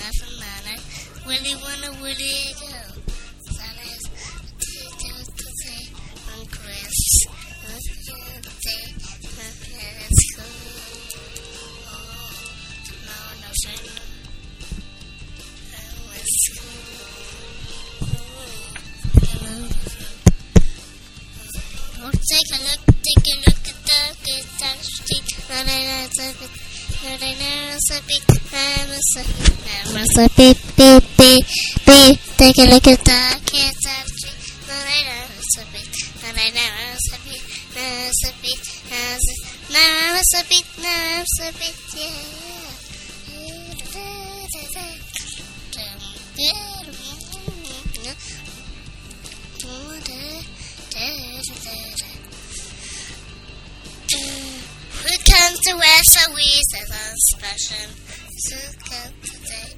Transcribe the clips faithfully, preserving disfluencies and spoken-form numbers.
nothing matter. Willy wanna Willy go. That is to say on Chris. Let's go. Oh, no, no, shame. Let's go. Oh, take a look, take a look at the good street. Not another bit. Not another bit. I'm a beep, beep, beep, beep. Take a look at the kids on the street. No, I know it's a beat. No, I know it's a beat. No, it's a beat. No, it's a beat. No, it's a beat. Yeah, who comes to wear so we says on special? Who comes today?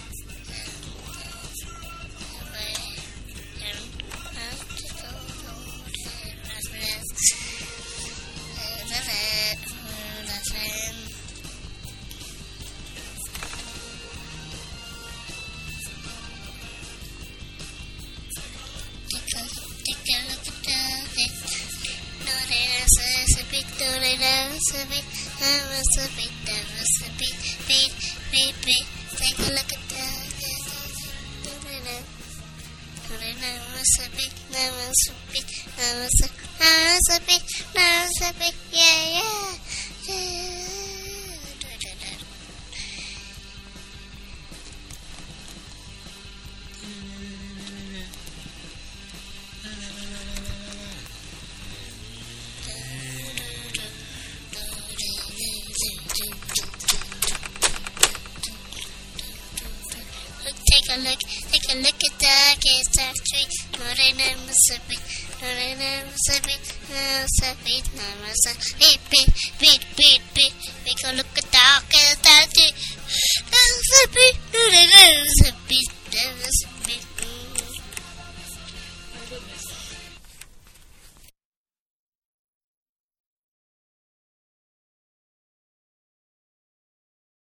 Take a look at that. Yeah, yeah. Take a look, take a look at the kids on the street. No, they never submit. No, they never submit. No, submit. No, submit. Beat, beat, beat, beat, beat. Take a look at the kids on the street. No, submit. No,